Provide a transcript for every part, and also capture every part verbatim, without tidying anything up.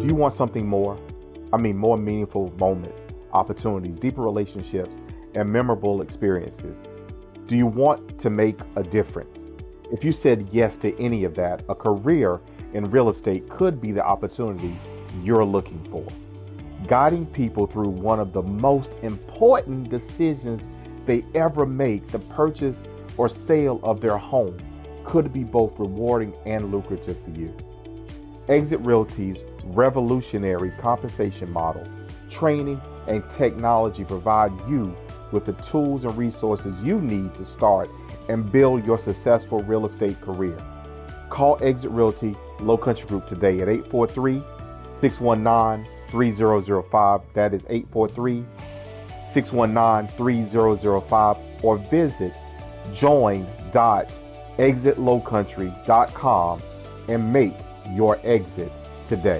Do you want something more? I mean, more meaningful moments, opportunities, deeper relationships, and memorable experiences. Do you want to make a difference? If you said yes to any of that, a career in real estate could be the opportunity you're looking for. Guiding people through one of the most important decisions they ever make, the purchase or sale of their home, could be both rewarding and lucrative for you. Exit Realty's revolutionary compensation model, training, and technology provide you with the tools and resources you need to start and build your successful real estate career. Call Exit Realty Low Country Group today at eight four three, six one nine, three zero zero five. That is eight four three, six one nine, three zero zero five, or visit join dot exit low country dot com and make your exit today.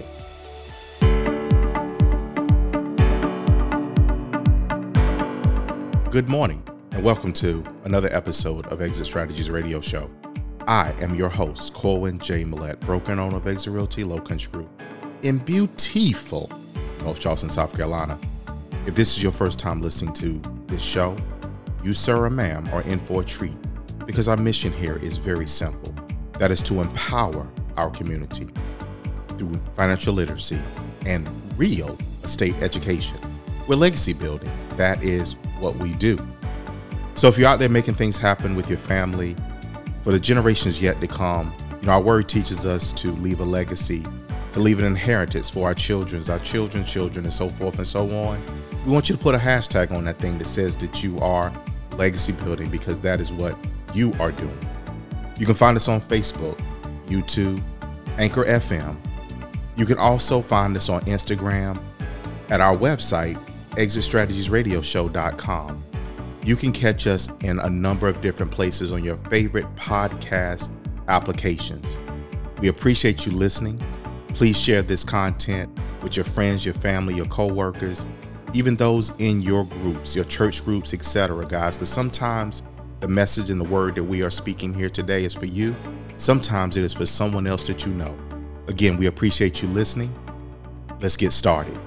Good morning and welcome to another episode of Exit Strategies Radio Show. I am your host, Corwin J. Millett, broker and owner of Exit Realty Low Country Group in beautiful North Charleston, South Carolina. If this is your first time listening to this show, you, sir or ma'am, are in for a treat because our mission here is very simple. That is to empower our community through financial literacy and real estate education. We're legacy building. That is what we do. So if you're out there making things happen with your family for the generations yet to come, you know, our word teaches us to leave a legacy, to leave an inheritance for our children, our children's children, and so forth and so on. We want you to put a hashtag on that thing that says that you are legacy building, because that is what you are doing. You can find us on Facebook, YouTube, Anchor F M. You can also find us on Instagram at our website, exit strategies radio show dot com. You can catch us in a number of different places on your favorite podcast applications. We appreciate you listening. Please share this content with your friends, your family, your coworkers, even those in your groups, your church groups, et cetera, guys, because sometimes the message and the word that we are speaking here today is for you. Sometimes it is for someone else that you know. Again, we appreciate you listening. Let's get started.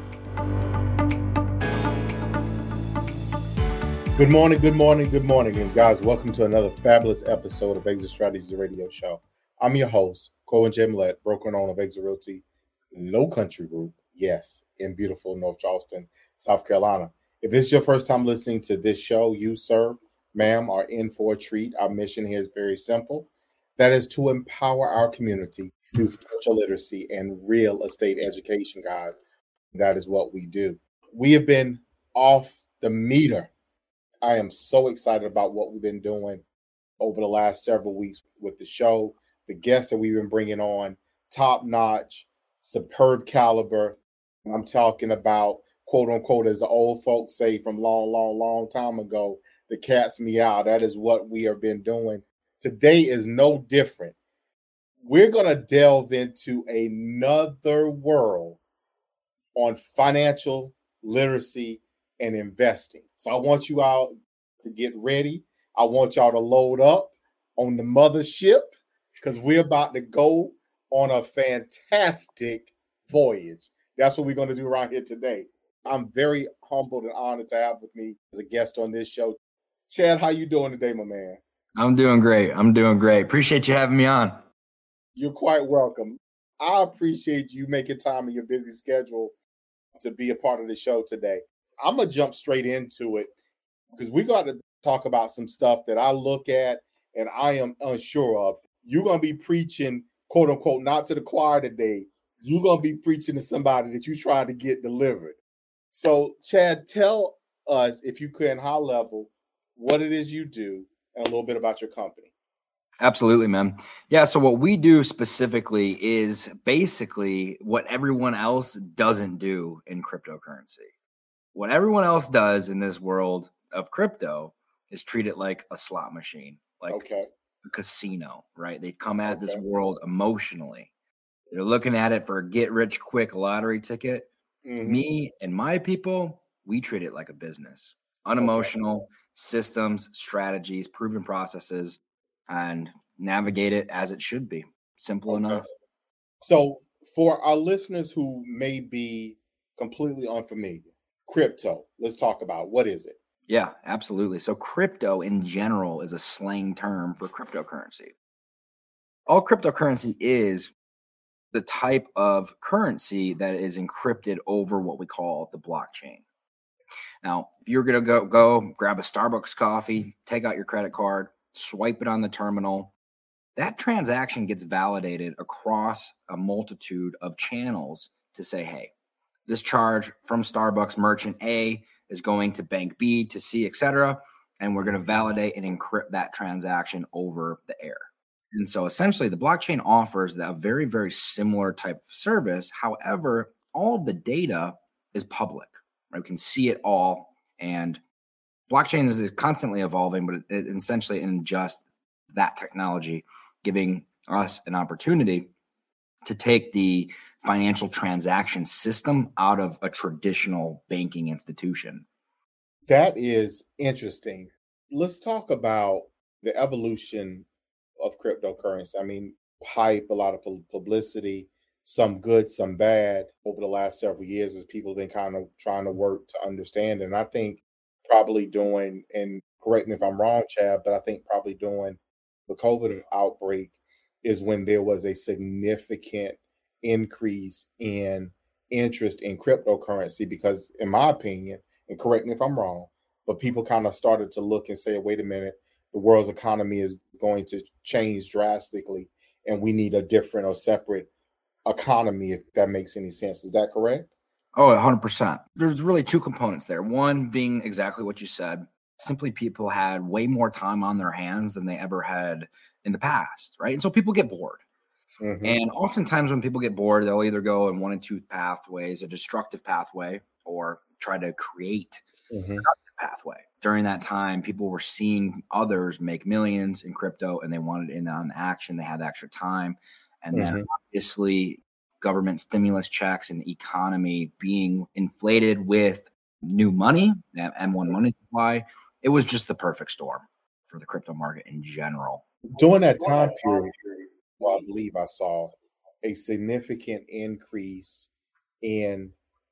Good morning, good morning, good morning. And guys, welcome to another fabulous episode of Exit Strategies Radio Show. I'm your host, Corwin J. Millett, broker and owner of Exit Realty Low Country Group. Yes, in beautiful North Charleston, South Carolina. If this is your first time listening to this show, you, sir, ma'am, are in for a treat. Our mission here is very simple. That is to empower our community through financial literacy and real estate education, guys. That is what we do. We have been off the meter. I am so excited about what we've been doing over the last several weeks with the show, the guests that we've been bringing on, top-notch, superb caliber. I'm talking about, quote unquote, as the old folks say from long, long, long time ago, the cat's meow. That is what we have been doing. Today is no different. We're going to delve into another world on financial literacy and investing. So I want you all to get ready. I want y'all to load up on the mothership because we're about to go on a fantastic voyage. That's what we're going to do around here today. I'm very humbled and honored to have with me as a guest on this show. Chad, how you doing today, my man? I'm doing great. I'm doing great. Appreciate you having me on. You're quite welcome. I appreciate you making time in your busy schedule to be a part of the show today. I'm going to jump straight into it because we got to talk about some stuff that I look at and I am unsure of. You're going to be preaching, quote unquote, not to the choir today. You're going to be preaching to somebody that you're trying to get delivered. So, Chad, tell us, if you could, in high level, what it is you do and a little bit about your company. Absolutely, man. Yeah, so what we do specifically is basically what everyone else doesn't do in cryptocurrency. What everyone else does in this world of crypto is treat it like a slot machine, like okay. a casino, right? They come at okay. this world emotionally. They're looking at it for a get-rich-quick lottery ticket. Mm-hmm. Me and my people, we treat it like a business. Unemotional, okay. systems, strategies, proven processes, and navigate it as it should be. Simple okay. enough. So For our listeners who may be completely unfamiliar, crypto, let's talk about what is it? Yeah, absolutely. So crypto in general is a slang term for cryptocurrency. All cryptocurrency is the type of currency that is encrypted over what we call the blockchain. Now, if you're going to go go grab a Starbucks coffee, take out your credit card, swipe it on the terminal, that transaction gets validated across a multitude of channels to say, hey, this charge from Starbucks merchant A is going to bank B to C, et cetera, and we're going to validate and encrypt that transaction over the air. And so essentially the blockchain offers that very, very similar type of service. However, all of the data is public. Right? We can see it all. And blockchain is, is constantly evolving, but it, it essentially in just that technology, giving us an opportunity to take the financial transaction system out of a traditional banking institution. That is interesting. Let's talk about the evolution of cryptocurrency. I mean, hype, a lot of publicity, some good, some bad over the last several years as people have been kind of trying to work to understand. And I think probably during, and correct me if I'm wrong, Chad, but I think probably during the COVID outbreak is when there was a significant increase in interest in cryptocurrency because, in my opinion, and correct me if I'm wrong, but people kind of started to look and say, wait a minute, the world's economy is going to change drastically and we need a different or separate economy, if that makes any sense. Is that correct? Oh, one hundred percent. There's really two components there. One being exactly what you said. Simply people had way more time on their hands than they ever had in the past, right? And so people get bored. Mm-hmm. And oftentimes when people get bored, they'll either go in one and two pathways, a destructive pathway, or try to create mm-hmm. a productive pathway. During that time, people were seeing others make millions in crypto and they wanted in on action. They had extra time. And mm-hmm. then obviously government stimulus checks and the economy being inflated with new money, M one money supply. It was just the perfect storm for the crypto market in general. During that time period, well, I believe I saw a significant increase in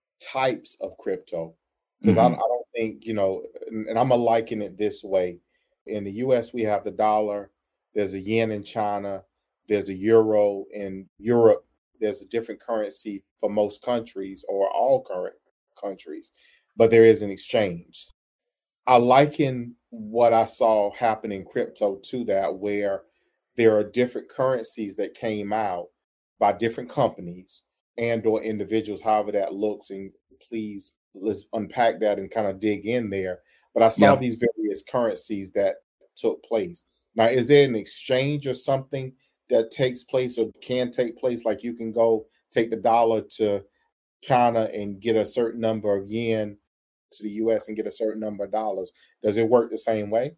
types of crypto. Because mm-hmm. I, I don't think, you know, and, and I'm going to liken it this way. In the U S, we have the dollar. There's a yen in China. There's a euro in Europe. There's a different currency for most countries or all current countries, but there is an exchange. I liken what I saw happen in crypto to that, where there are different currencies that came out by different companies and or individuals, however that looks. And please, let's unpack that and kind of dig in there. But I saw yeah. these various currencies that took place. Now, is there an exchange or something that takes place or can take place? Like you can go take the dollar to China and get a certain number of yen to the U S and get a certain number of dollars. Does it work the same way?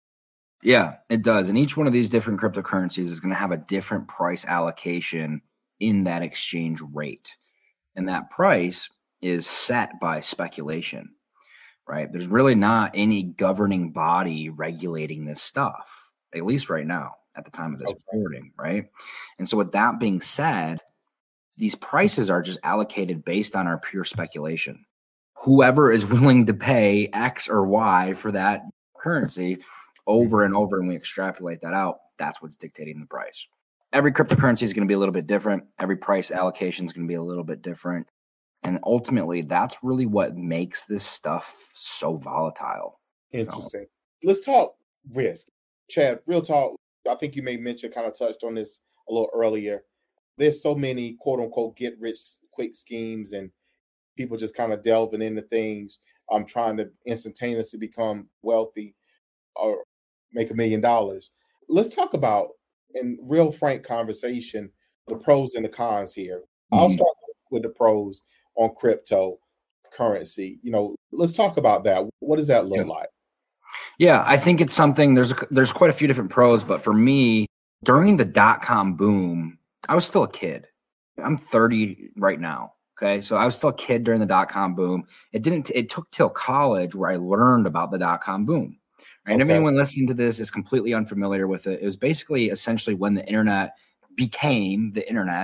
Yeah, it does. And each one of these different cryptocurrencies is going to have a different price allocation in that exchange rate. And that price is set by speculation, right? There's really not any governing body regulating this stuff, at least right now at the time of this okay. recording, right? And so with that being said, these prices are just allocated based on our pure speculation. Whoever is willing to pay X or Y for that currency over and over, and we extrapolate that out, that's what's dictating the price. Every cryptocurrency is going to be a little bit different. Every price allocation is going to be a little bit different. And ultimately, that's really what makes this stuff so volatile. Interesting. You know? Let's talk risk. Chad, real talk. I think you may mention, kind of touched on this a little earlier. There's so many quote unquote get rich quick schemes and people just kind of delving into things. I'm um, trying to instantaneously become wealthy or make a million dollars. Let's talk about, in real frank conversation, the pros and the cons here. Mm-hmm. I'll start with the pros on cryptocurrency. You know, let's talk about that. What does that look yeah. like? Yeah, I think it's something, there's, there's quite a few different pros, but for me, during the dot-com boom, I was still a kid. I'm thirty right now. Okay. So I was still a kid during the dot-com boom. It didn't, it took till college where I learned about the dot-com boom. Right. Okay. And if anyone listening to this is completely unfamiliar with it, it was basically essentially when the internet became the internet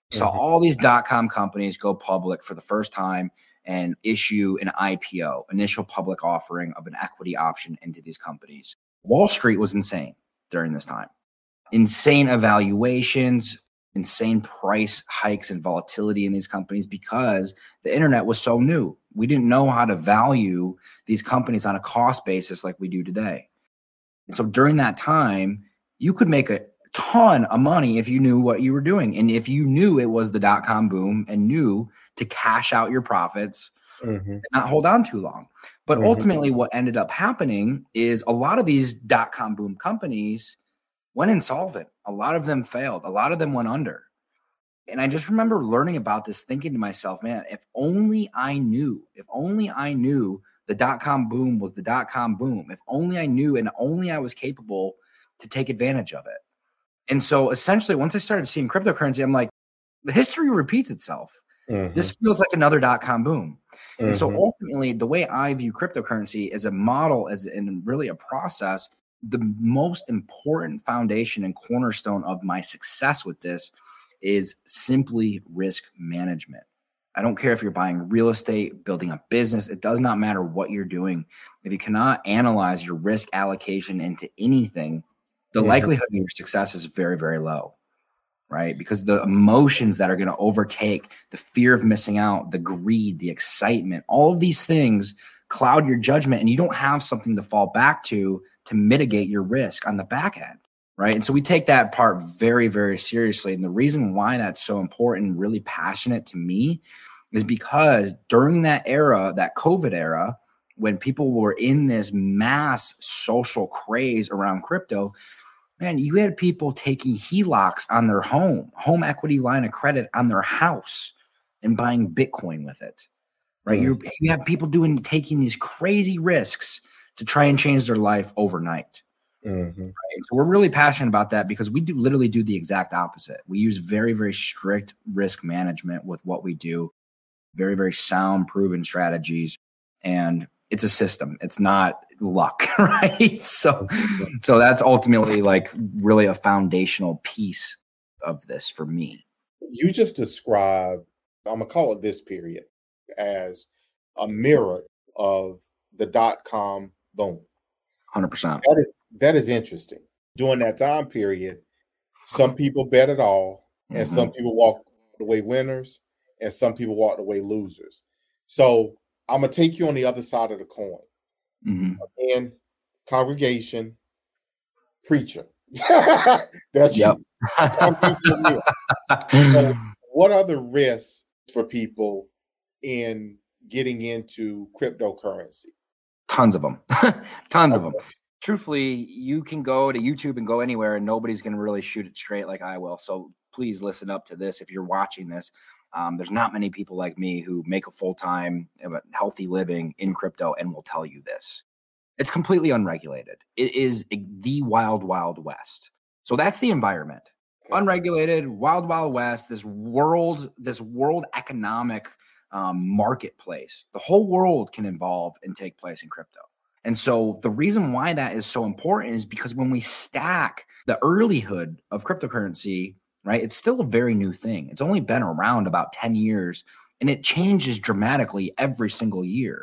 Saw mm-hmm. all these dot-com companies go public for the first time and issue an I P O, initial public offering of an equity option into these companies. Wall Street was insane during this time. Insane evaluations, insane price hikes and volatility in these companies because the internet was so new. We didn't know how to value these companies on a cost basis like we do today. And so during that time, you could make a ton of money if you knew what you were doing. And if you knew it was the dot-com boom and knew to cash out your profits mm-hmm. and not hold on too long. But mm-hmm. ultimately what ended up happening is a lot of these dot-com boom companies went insolvent. A lot of them failed. A lot of them went under. And I just remember learning about this, thinking to myself, man, if only I knew, if only I knew the dot-com boom was the dot-com boom, if only I knew and only I was capable to take advantage of it. And so essentially, once I started seeing cryptocurrency, I'm like, the history repeats itself. Mm-hmm. This feels like another dot-com boom. Mm-hmm. And so ultimately, the way I view cryptocurrency as a model, as in really a process, the most important foundation and cornerstone of my success with this is simply risk management. I don't care if you're buying real estate, building a business. It does not matter what you're doing. If you cannot analyze your risk allocation into anything, the mm-hmm. likelihood of your success is very, very low, right? Because the emotions that are going to overtake, the fear of missing out, the greed, the excitement, all of these things cloud your judgment, and you don't have something to fall back to to mitigate your risk on the back end, right? And so we take that part very, very seriously. And the reason why that's so important and really passionate to me is because during that era, that COVID era, when people were in this mass social craze around crypto, man, you had people taking H E L O Cs on their home, home equity line of credit on their house and buying Bitcoin with it, right? Mm-hmm. You're, you have people doing, taking these crazy risks to try and change their life overnight. Mm-hmm. Right? So we're really passionate about that because we do literally do the exact opposite. We use very, very strict risk management with what we do, very, very sound, proven strategies. And it's a system. It's not luck, right? So, so that's ultimately like really a foundational piece of this for me. You just described, I'm gonna call it this period, as a mirror of the dot-com boom. one hundred percent. That is that is interesting. During that time period, some people bet it all, and mm-hmm. some people walked away winners, and some people walked away losers. So I'm gonna take you on the other side of the coin. Mm-hmm. And congregation, preacher. That's yep. you. So what are the risks for people in getting into cryptocurrency? Tons of them. Tons of them. Truthfully, you can go to YouTube and go anywhere and nobody's going to really shoot it straight like I will. So please listen up to this. If you're watching this, um, there's not many people like me who make a full-time, healthy living in crypto and will tell you this. It's completely unregulated. It is the wild, wild west. So that's the environment. Unregulated, wild, wild west, this world, this world economic um, marketplace. The whole world can evolve and take place in crypto. And so the reason why that is so important is because when we stack the earlyhood of cryptocurrency, right, it's still a very new thing. It's only been around about ten years, and it changes dramatically every single year.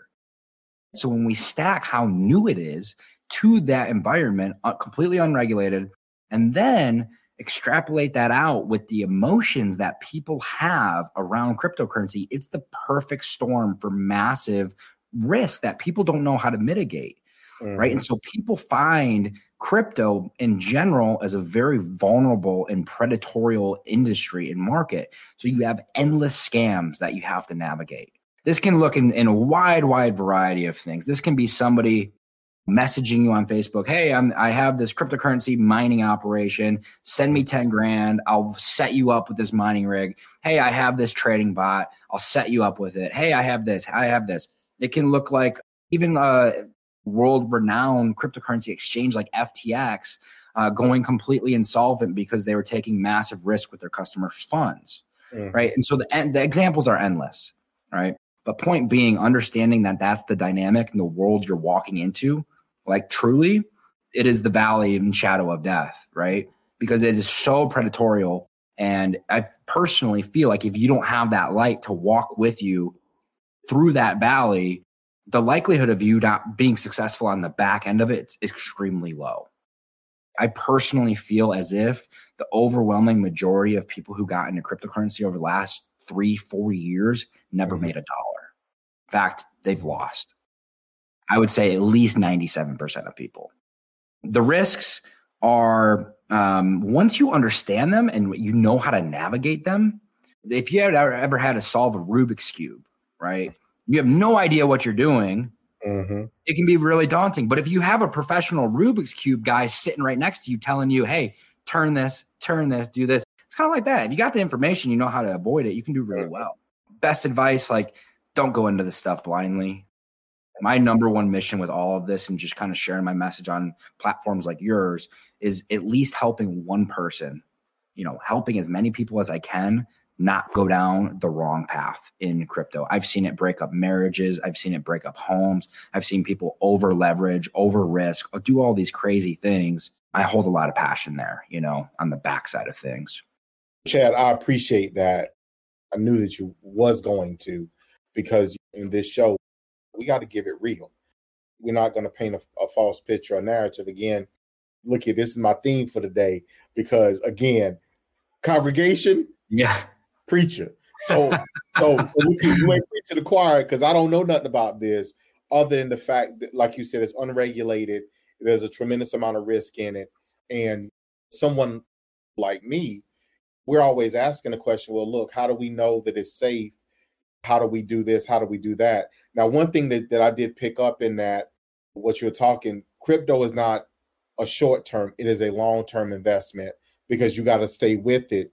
So when we stack how new it is to that environment, uh, completely unregulated, and then extrapolate that out with the emotions that people have around cryptocurrency, it's the perfect storm for massive risk that people don't know how to mitigate, mm-hmm. right? And so people find crypto in general as a very vulnerable and predatory industry and market. So you have endless scams that you have to navigate. This can look in, in a wide, wide variety of things. This can be somebody messaging you on Facebook, hey, I'm, I have this cryptocurrency mining operation. Send me ten grand. I'll set you up with this mining rig. Hey, I have this trading bot. I'll set you up with it. Hey, I have this. I have this. It can look like even a world-renowned cryptocurrency exchange like F T X uh, going completely insolvent because they were taking massive risk with their customers' funds, mm. right? And so the, the examples are endless, right? But point being, understanding that that's the dynamic in the world you're walking into, like truly, it is the valley and shadow of death, right? Because it is so predatory And I personally feel like if you don't have that light to walk with you through that valley, the likelihood of you not being successful on the back end of it is extremely low. I personally feel as if the overwhelming majority of people who got into cryptocurrency over the last three, four years never mm-hmm. made a dollar. In fact, they've lost. I would say at least ninety-seven percent of people. The risks are, um, once you understand them and you know how to navigate them, if you have ever, ever had to solve a Rubik's Cube, right? You have no idea what you're doing. Mm-hmm. It can be really daunting. But if you have a professional Rubik's Cube guy sitting right next to you telling you, hey, turn this, turn this, do this. It's kind of like that. If you got the information, you know how to avoid it, you can do really well. Best advice, like, don't go into this stuff blindly. My number one mission with all of this and just kind of sharing my message on platforms like yours is at least helping one person, you know, helping as many people as I can not go down the wrong path in crypto. I've seen it break up marriages. I've seen it break up homes. I've seen people over leverage, over risk, do all these crazy things. I hold a lot of passion there, you know, on the backside of things. Chad, I appreciate that. I knew that you was going to, because in this show, we got to give it real. We're not going to paint a, a false picture or narrative. Again, look at this is my theme for the day, because again, congregation, yeah, preacher. So, so, so you, can, you ain't preach to the choir, because I don't know nothing about this other than the fact that, like you said, it's unregulated. There's a tremendous amount of risk in it. And someone like me, we're always asking the question, well, look, how do we know that it's safe? How do we do this? How do we do that? Now, one thing that, that I did pick up in that, what you're talking, crypto is not a short term. It is a long-term investment, because you got to stay with it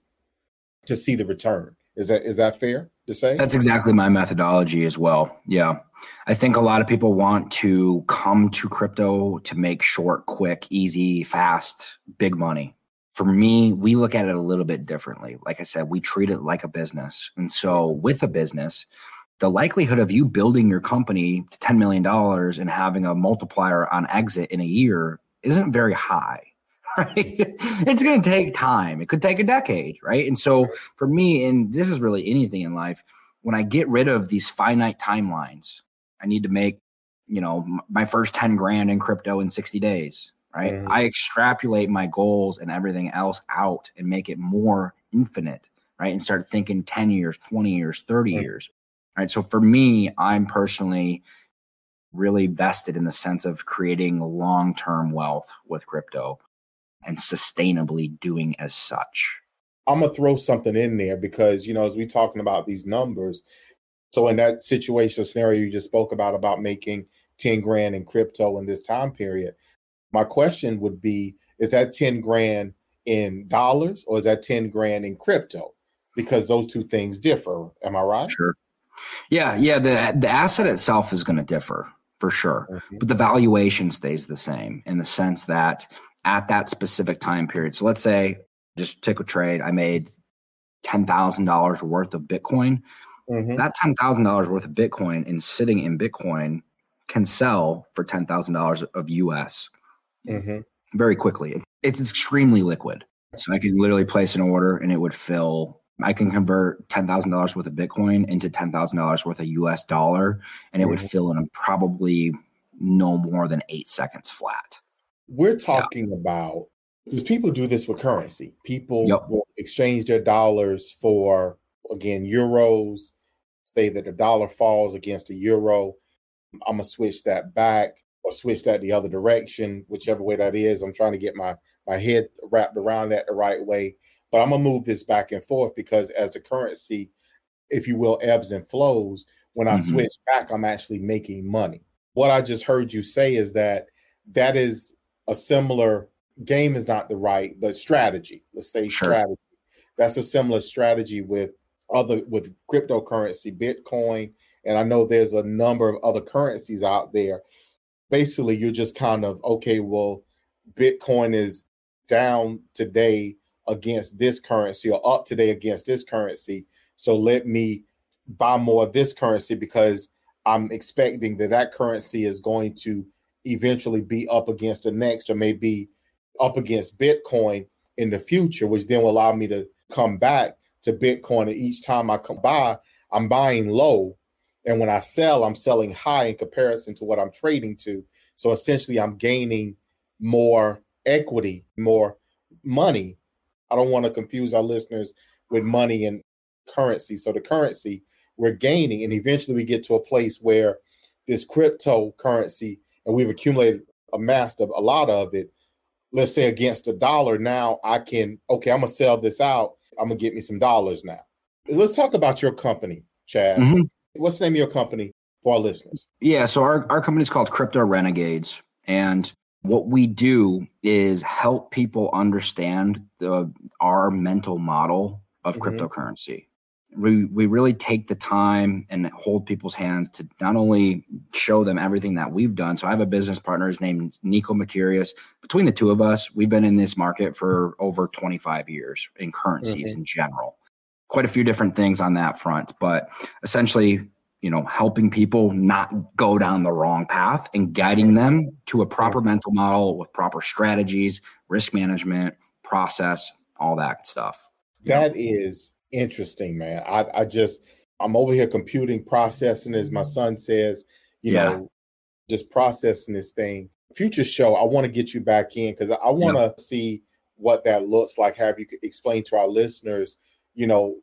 to see the return. Is that is that fair to say? That's exactly my methodology as well. Yeah. I think a lot of people want to come to crypto to make short, quick, easy, fast, big money. For me, we look at it a little bit differently. Like I said, we treat it like a business. And so with a business, the likelihood of you building your company to ten million dollars and having a multiplier on exit in a year isn't very high, right? It's going to take time. It could take a decade, right? And so for me, and this is really anything in life, when I get rid of these finite timelines, I need to make, you know, my first ten grand in crypto in sixty days. Right. Mm-hmm. I extrapolate my goals and everything else out and make it more infinite. Right. And start thinking ten years, twenty years, thirty mm-hmm. years. Right. So for me, I'm personally really vested in the sense of creating long-term wealth with crypto and sustainably doing as such. I'm going to throw something in there because, you know, as we talking about these numbers, so in that situation scenario you just spoke about, about making ten grand in crypto in this time period, my question would be, is that ten grand in dollars or is that ten grand in crypto? Because those two things differ. Am I right? Sure. Yeah. Yeah. The, the asset itself is going to differ for sure, mm-hmm. but the valuation stays the same in the sense that at that specific time period. So let's say, just take a trade, I made ten thousand dollars worth of Bitcoin. Mm-hmm. That ten thousand dollars worth of Bitcoin and sitting in Bitcoin can sell for ten thousand dollars of U S mm-hmm. very quickly. It's extremely liquid. So I can literally place an order and it would fill. I can convert ten thousand dollars worth of Bitcoin into ten thousand dollars worth of U S dollar, and it mm-hmm. would fill in probably no more than eight seconds flat. We're talking yeah. about, because people do this with currency. People yep. will exchange their dollars for, again, euros, say that the dollar falls against a euro. I'm going to switch that back or switch that the other direction, whichever way that is. I'm trying to get my, my head wrapped around that the right way. But I'm going to move this back and forth because as the currency, if you will, ebbs and flows, when I mm-hmm. switch back, I'm actually making money. What I just heard you say is that that is a similar game is not the right, but strategy. Let's say sure. strategy. That's a similar strategy with other with cryptocurrency, Bitcoin. And I know there's a number of other currencies out there. Basically, you're just kind of, okay, well, Bitcoin is down today against this currency or up today against this currency. So let me buy more of this currency because I'm expecting that that currency is going to eventually be up against the next or maybe up against Bitcoin in the future, which then will allow me to come back to Bitcoin. And each time I come by, I'm buying low. And when I sell, I'm selling high in comparison to what I'm trading to. So essentially, I'm gaining more equity, more money. I don't want to confuse our listeners with money and currency. So the currency we're gaining, and eventually we get to a place where this cryptocurrency, and we've accumulated, amassed a lot of it, let's say against a dollar. Now I can, okay, I'm going to sell this out. I'm going to get me some dollars now. Let's talk about your company, Chad. Mm-hmm. What's the name of your company for our listeners? Yeah, so our, our company is called Crypto Renegades. And what we do is help people understand the, our mental model of mm-hmm. cryptocurrency. We we really take the time and hold people's hands to not only show them everything that we've done. So I have a business partner, his name is Nico Mercurius. Between the two of us, we've been in this market for over twenty-five years in currencies mm-hmm. in general. Quite a few different things on that front, but essentially, you know, helping people not go down the wrong path and guiding them to a proper mental model with proper strategies, risk management, process, all that stuff. That know? is interesting, man. I, I just, I'm over here computing, processing, as my son says, you yeah. know, just processing this thing. Future show, I want to get you back in because I, I want to yep. see what that looks like. Have you explain to our listeners, you know,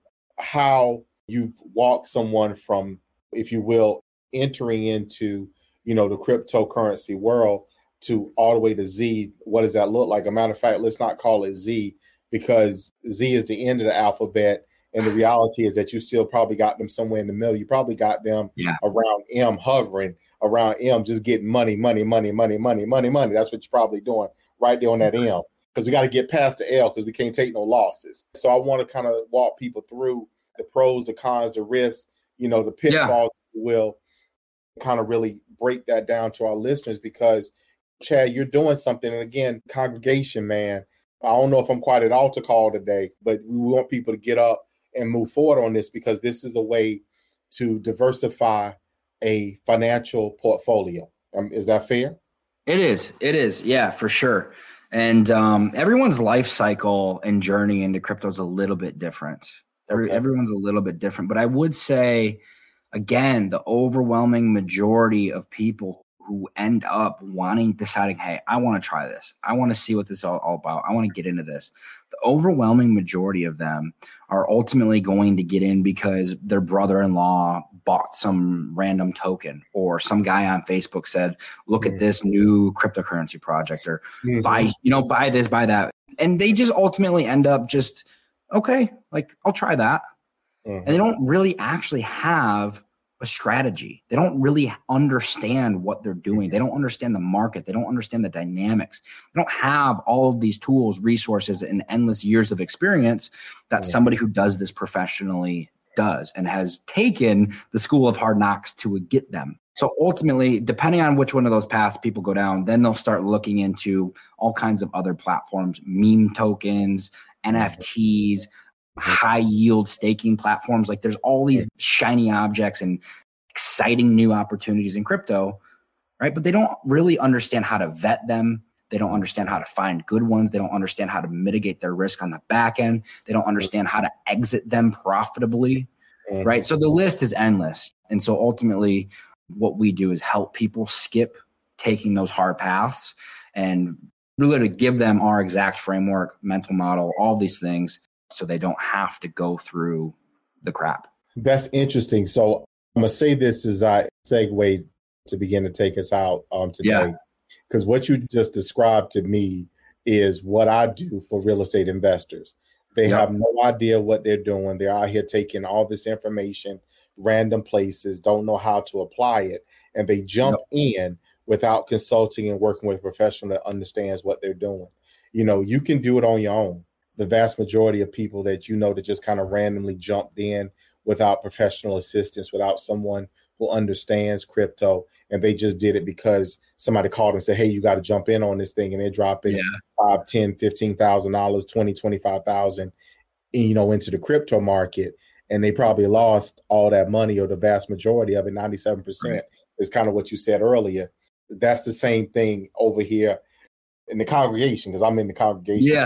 how you've walked someone from, if you will, entering into, you know, the cryptocurrency world to all the way to Z. What does that look like? A matter of fact, let's not call it Z, because Z is the end of the alphabet. And the reality is that you still probably got them somewhere in the middle. You probably got them yeah. around M, hovering around M, just getting money, money, money, money, money, money, money. That's what you're probably doing right there on that M, because we got to get past the L because we can't take no losses. So I want to kind of walk people through the pros, the cons, the risks, you know, the pitfalls, yeah. will kind of really break that down to our listeners, because Chad, you're doing something. And again, congregation, man, I don't know if I'm quite at altar call today, but we want people to get up and move forward on this, because this is a way to diversify a financial portfolio. Um, is that fair? It is. It is. Yeah, for sure. And um, everyone's life cycle and journey into crypto is a little bit different. Every, okay. Everyone's a little bit different. But I would say, again, the overwhelming majority of people who end up wanting, deciding, hey, I want to try this. I want to see what this is all, all about. I want to get into this. The overwhelming majority of them are ultimately going to get in because their brother-in-law bought some random token, or some guy on Facebook said, look mm-hmm. at this new cryptocurrency project, or mm-hmm. buy, you know, buy this, buy that. And they just ultimately end up just, okay, like I'll try that. Mm-hmm. And they don't really actually have a strategy. They don't really understand what they're doing. They don't understand the market. They don't understand the dynamics. They don't have all of these tools, resources, and endless years of experience that somebody who does this professionally does and has taken the school of hard knocks to get them. So ultimately, depending on which one of those paths people go down, then they'll start looking into all kinds of other platforms, meme tokens, N F Ts, high yield staking platforms. Like there's all these shiny objects and exciting new opportunities in crypto, right? But they don't really understand how to vet them. They don't understand how to find good ones. They don't understand how to mitigate their risk on the back end. They don't understand how to exit them profitably, mm-hmm. right? So the list is endless. And so ultimately what we do is help people skip taking those hard paths and really to give them our exact framework, mental model, all these things, so they don't have to go through the crap. That's interesting. So I'm going to say this as I segue to begin to take us out um, today, because yeah. what you just described to me is what I do for real estate investors. They yep. have no idea what they're doing. They're out here taking all this information, random places, don't know how to apply it, and they jump yep. in without consulting and working with a professional that understands what they're doing. You know, you can do it on your own. The vast majority of people that you know that just kind of randomly jumped in without professional assistance, without someone who understands crypto, and they just did it because somebody called and said, hey, you got to jump in on this thing, and they're dropping yeah. five, ten, fifteen thousand dollars, twenty, twenty-five thousand, you know, into the crypto market, and they probably lost all that money, or the vast majority of it, ninety-seven percent right. is kind of what you said earlier. That's the same thing over here in the congregation, because I'm in the congregation. Yeah. I got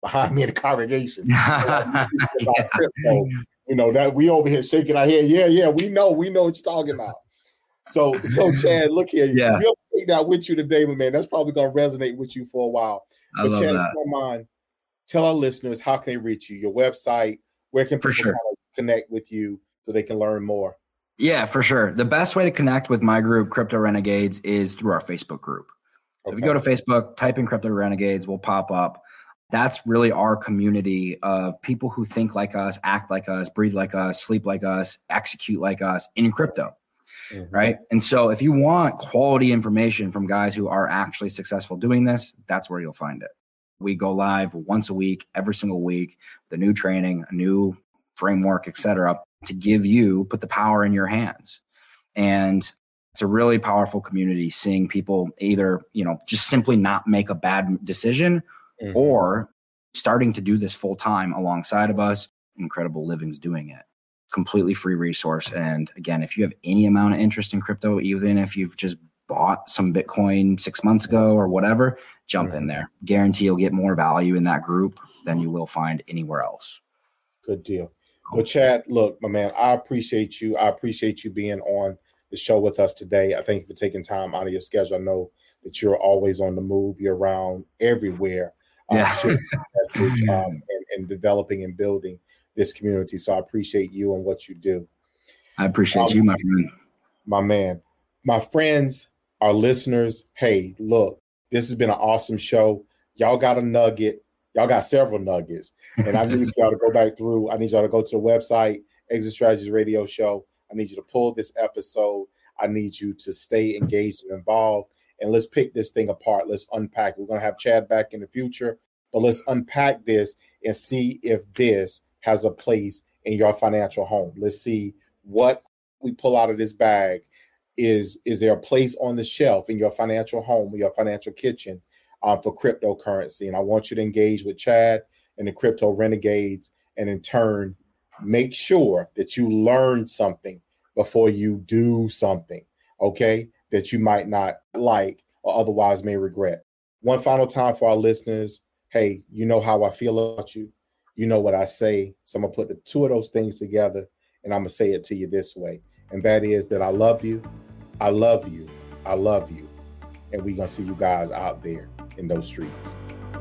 behind me in the congregation. So about yeah. crypto, you know, that we over here shaking our head. Yeah, yeah, we know, we know what you're talking about. So, so Chad, look here. Yeah. We'll take that with you today, my man. That's probably going to resonate with you for a while. I but love Chad, that. if you don't mind, tell our listeners how can they reach you, your website, where can people sure. kind of connect with you so they can learn more? Yeah, for sure. The best way to connect with my group, Crypto Renegades, is through our Facebook group. So okay. If you go to Facebook, type in Crypto Renegades, we'll pop up. That's really our community of people who think like us, act like us, breathe like us, sleep like us, execute like us in crypto. Mm-hmm. Right. And so if you want quality information from guys who are actually successful doing this, that's where you'll find it. We go live once a week, every single week, the new training, a new framework, et cetera, to give you, put the power in your hands. And it's a really powerful community, seeing people either, you know, just simply not make a bad decision mm-hmm. or starting to do this full time alongside of us. Incredible Living's doing it. Completely free resource. And again, if you have any amount of interest in crypto, even if you've just bought some Bitcoin six months ago or whatever, jump mm-hmm. in there. Guarantee you'll get more value in that group than you will find anywhere else. Good deal. Well, Chad, look, my man, I appreciate you. I appreciate you being on the show with us today. I thank you for taking time out of your schedule. I know that you're always on the move. You're around everywhere, um, yeah. sharing message, um, and, and developing and building this community. So I appreciate you and what you do. I appreciate um, you, my friend. My man. My friends, our listeners, hey, look, this has been an awesome show. Y'all got a nugget. Y'all got several nuggets. And I need y'all to go back through. I need y'all to go to the website, Exit Strategies Radio Show. I need you to pull this episode. I need you to stay engaged and involved. And let's pick this thing apart. Let's unpack. We're going to have Chad back in the future. But let's unpack this and see if this has a place in your financial home. Let's see what we pull out of this bag. Is, is there a place on the shelf in your financial home, your financial kitchen um, for cryptocurrency? And I want you to engage with Chad and the Crypto Renegades, and in turn, make sure that you learn something before you do something, okay, that you might not like or otherwise may regret. One final time for our listeners, hey, you know how I feel about you. You know what I say. So I'm going to put the two of those things together, and I'm going to say it to you this way. And that is that I love you. I love you. I love you. And we're going to see you guys out there in those streets.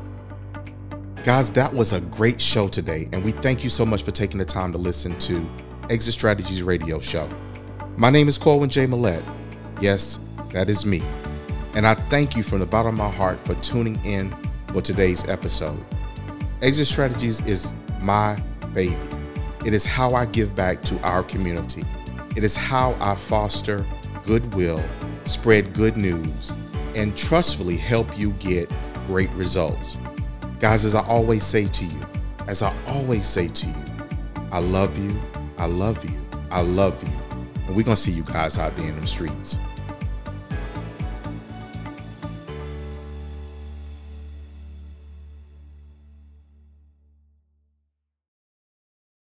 Guys, that was a great show today. And we thank you so much for taking the time to listen to Exit Strategies Radio Show. My name is Corwin J. Millett. Yes, that is me. And I thank you from the bottom of my heart for tuning in for today's episode. Exit Strategies is my baby. It is how I give back to our community. It is how I foster goodwill, spread good news, and trustfully help you get great results. Guys, as I always say to you, as I always say to you, I love you, I love you, I love you. And we're going to see you guys out there in them streets.